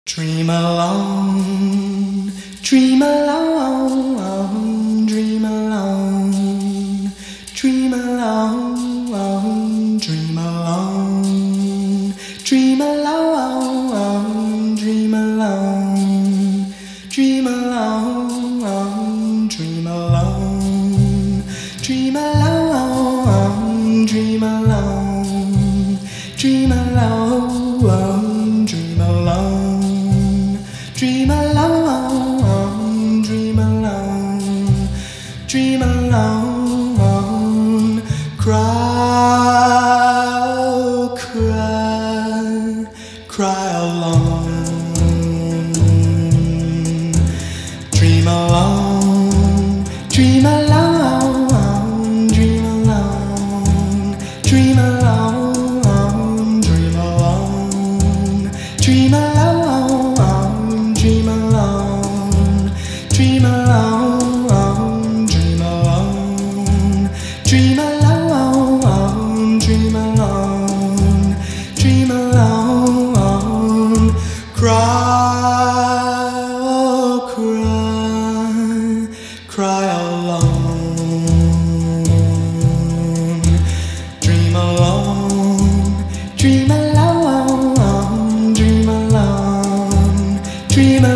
Dream alone, dream alone, dream alone, dream alone, dream alone, dream alone, dream alone, dream alone, dream alone, dream alone, dream alone, dream alone, dream alone. Dream alone, dream alone, dream alone, cry, oh, cry, cry alone. Dream alone, dream alone, dream alone, dream alone, dream alone, dream alone. Dream alone, dream alone, dream alone, dream alone, dream alone, dream alone, cry, oh, cry, cry alone. Dream alone, dream alone, dream alone. Dream